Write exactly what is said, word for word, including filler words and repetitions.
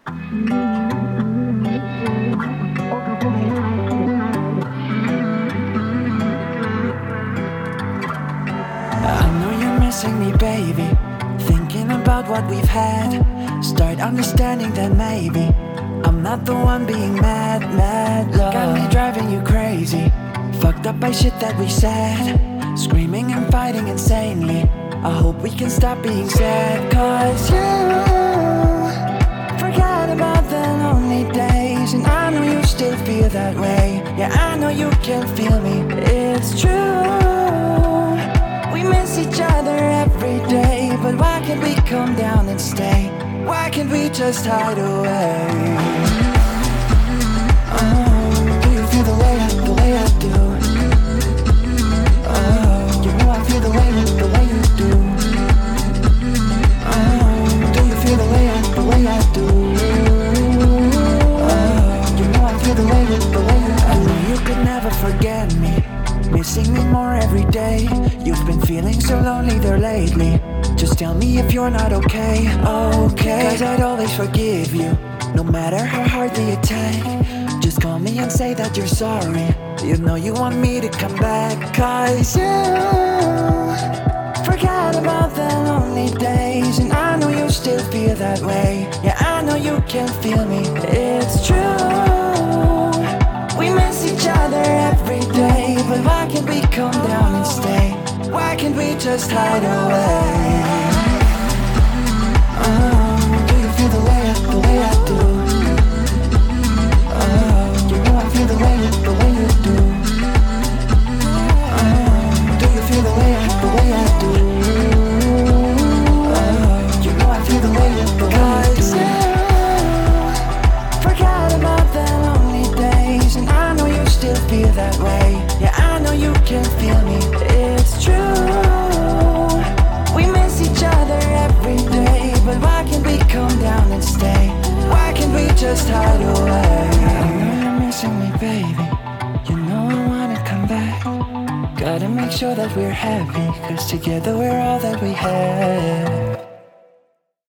I know you're missing me, baby. Thinking about what we've had. Start understanding that maybe I'm not the one being mad, mad love. Got me driving you crazy. Fucked up by shit that we said. Screaming and fighting insanely. I hope we can stop being sad. Cause you forgot about the lonely days, and I know you still feel that way. Yeah, I know you can feel me. It's true, we miss each other every day. But why can't we come down and stay? Why can't we just hide away? Oh, do you feel the way, I- the way I do? Oh, you know I feel the way, the way you do. Oh, do you feel the way, I- the way I do? Oh, you know I feel the way, the way you do. I knew you could never forget me. Missing me more every day. You've been feeling so lonely there lately. Just tell me if you're not okay, okay. Cause I'd always forgive you, no matter how hard the attack. Just call me and say that you're sorry. You know you want me to come back. Cause you forgot about the lonely days, and I know you still feel that way. Yeah, I know you can feel me. It's true, we miss each other every day. But why can't we come down and stay? Why can't we just hide away? Oh, do you feel the way, I- the way I do? Oh, you know I feel the way, the way you do. Oh, do you feel the way, I- the way I do? Oh, you know I feel the way, the way I do. Forgot about the lonely days, and I know you still feel that way. Yeah, I know you can feel me. It's true, we miss each other every day. But why can't we come down and stay? Why can't we just hide away? I know you're missing me, baby. You know I wanna come back. Gotta make sure that we're happy, cause together we're all that we have.